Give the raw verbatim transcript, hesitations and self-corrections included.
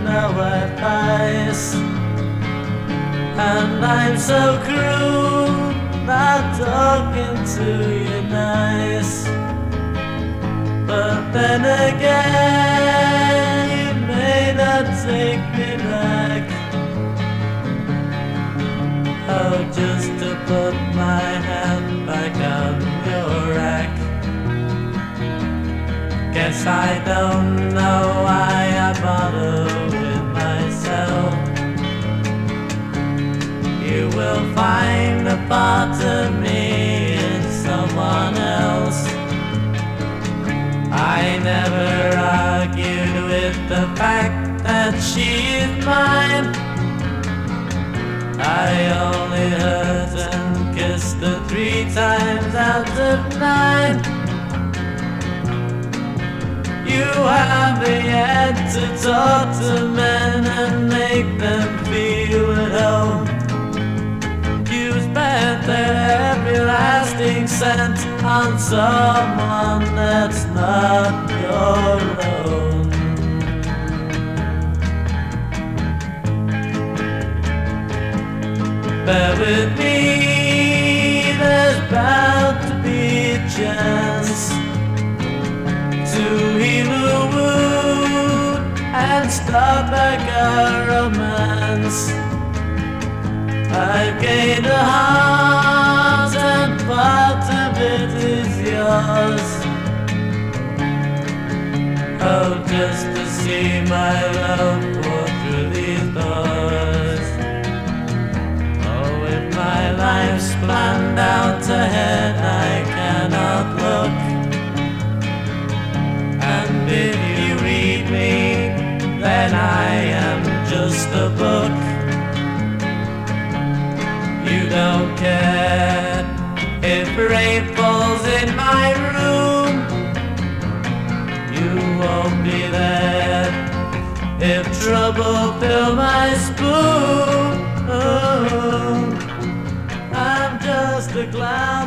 no advice. And I'm so cruel, not talking to you nice. But then again, you may not take me back. Oh, just to put my hand back on your rack. Guess I don't know why I bother with myself. You will find a part of me in someone else. I never argued with the fact that she is mine. I only hurt and kissed her three times out of nine. You haven't yet to talk to men and make them feel at home. You spent every lasting cent on someone that's not your own. Bear with me, there's bound to be a chance to heal a wound and start back our romance. I've gained a heart and part of it is yours. Oh, just to see my love pour through these doors. Oh, if my life's planned out ahead, I cannot look. And if you read me, then I am just a book. You don't care if rain falls in my room. You won't be there if trouble fills my spoon. Oh, I'm just a clown.